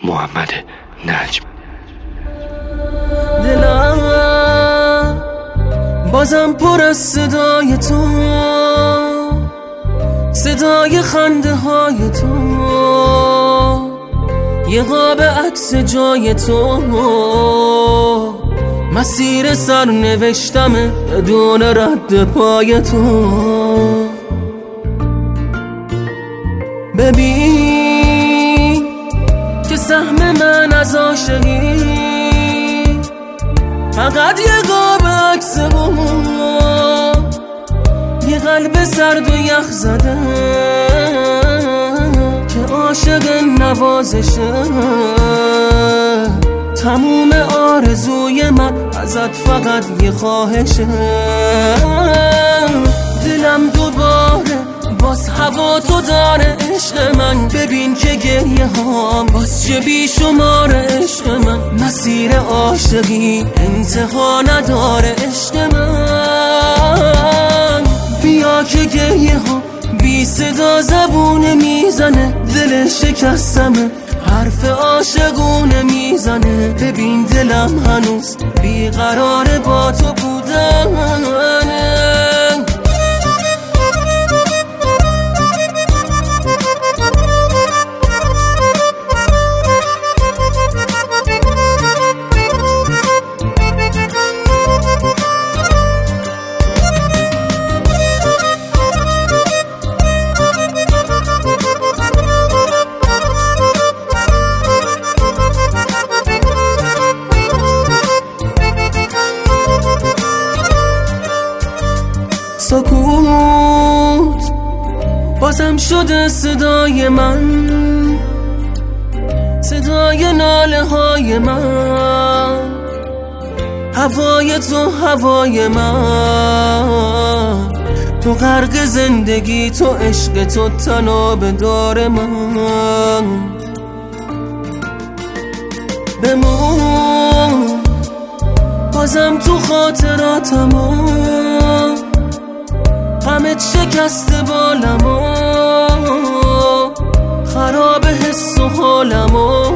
محمد نجم. دلم بازم پر از صدای تو، صدای خنده های تو، یه قاب عکس جای تو، مسیر سر نوشتمه بدون رد پای تو. ببین که سهم من از عاشقی فقط یه قاب عکس بود، یه قلب سرد و یخ زده که عاشق نوازشه. تموم آرزوی من ازت فقط یه خواهشه. دلم دوباره باز هوا تو داره عشق من، ببین که گریه هام باز چه بی شماره عشق من. مسیر عاشقی انتها نداره عشق من. بیا که گریه ها بی صدا زبونه میزنه، دل شکستمه حرف عاشقونه میزنه. ببین دلم هنوز بیقراره با تو بودن. سکوت بازم شده صدای من، صدای ناله های من. هوای تو هوای من، تو غرق زندگی، تو عشق، تو تناب دار من. بمون بازم تو خاطراتم، غمت شکسته بالمو، خراب حس و حالمو.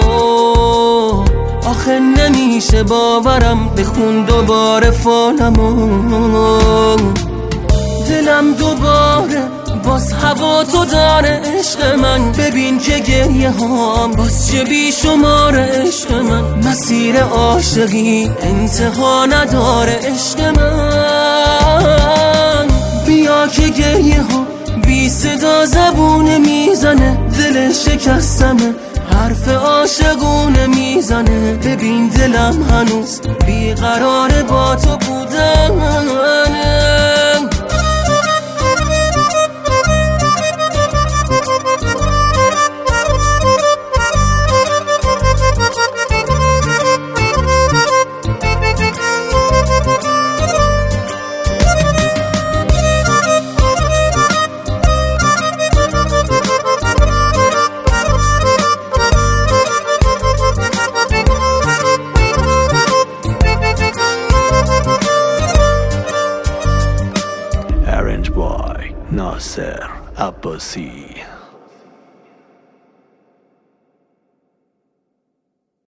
آخه نمیشه باورم بخون دوباره فالمو. دلم دوباره باز هوا تو داره عشق من، ببین که گریه هام باز چه بی شماره عشق من. مسیر عاشقی انتها نداره عشق من. بیا که گریه ها بی صدا زبونه میزنه، دل شکستمه حرف عاشقونه میزنه. ببین دلم هنوز بیقراره با تو بودن. Arranged by Nasser Abbasi.